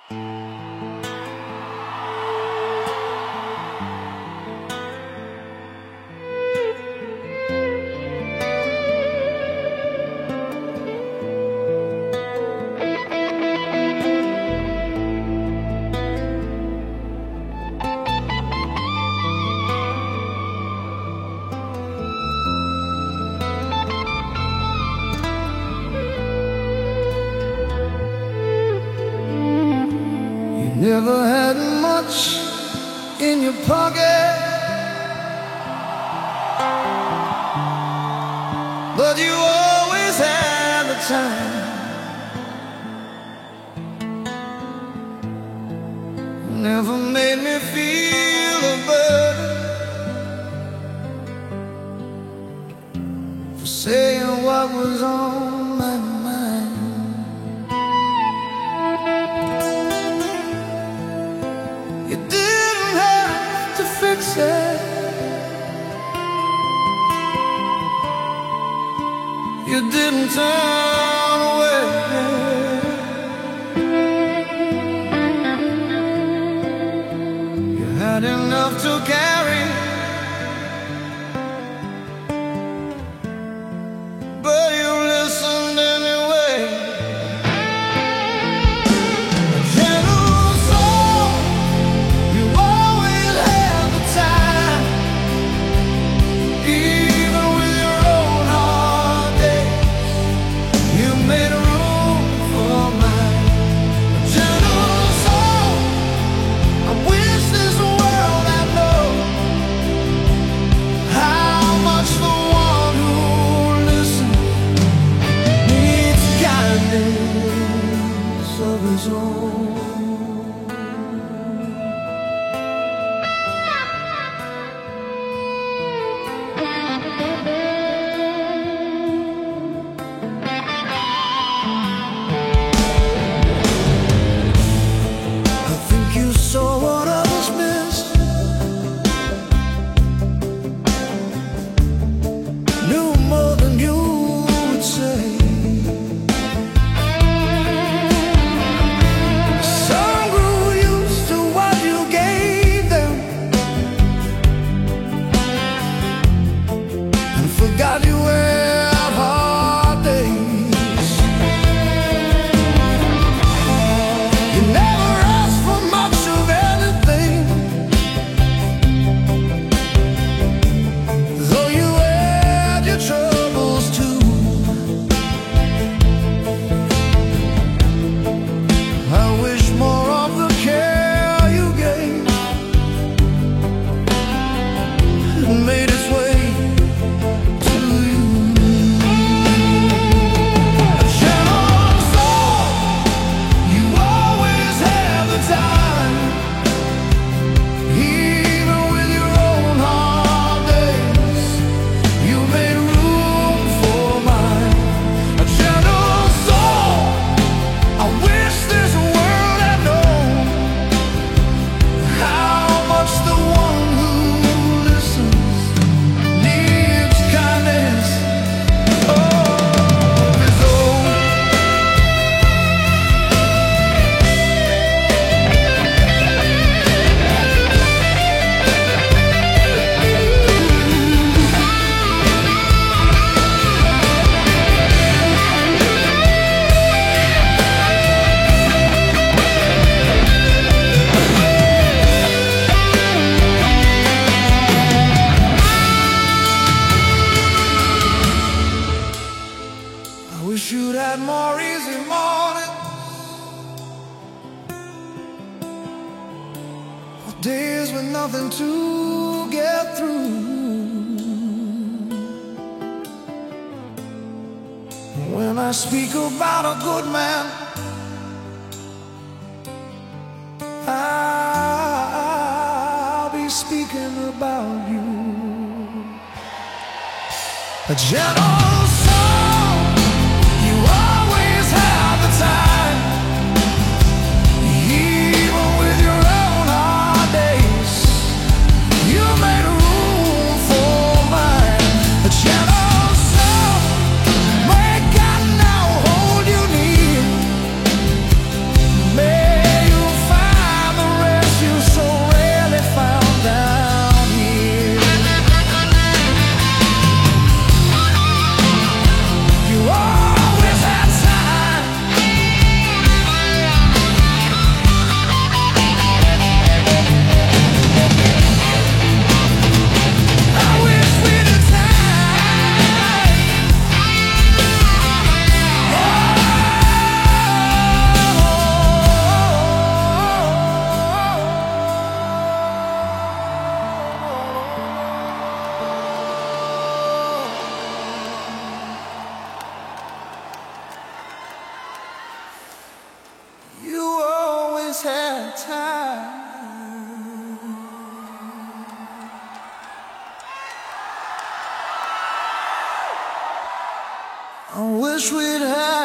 Never had much in your pocket, but you always had the time. Never made me feel a burden for saying what was on my mind. You didn't have to fix it. You didn't turn away. You had enough to carry, but you listened anyway. A gentle soul, you always had the time, even with your own hard days. You made room for mine. A gentle soul, I wish this world had known how much the one who listens needs kindness of his own. I think you saw what others missed, knew more than you would say. Some grew used to what you gave them and forgot you had hard days. You never asked for much of anything, though you had your troubles too. I wish more of the care you gave had made its way to you. A gentle soul, you always had the time, even with your own hard days. You made room for mine. A gentle soul, I wish this world had known how much the one who listens needs kindness of his own. I wish you'd had more easy mornings, or days with nothing to get through. When I speak about a good man, I'll be speaking about you. A gentle soul, you always had the time, even with your own hard days. You made room for mine. A gentle soul, may God now hold you near. May you had time. I wish we'd had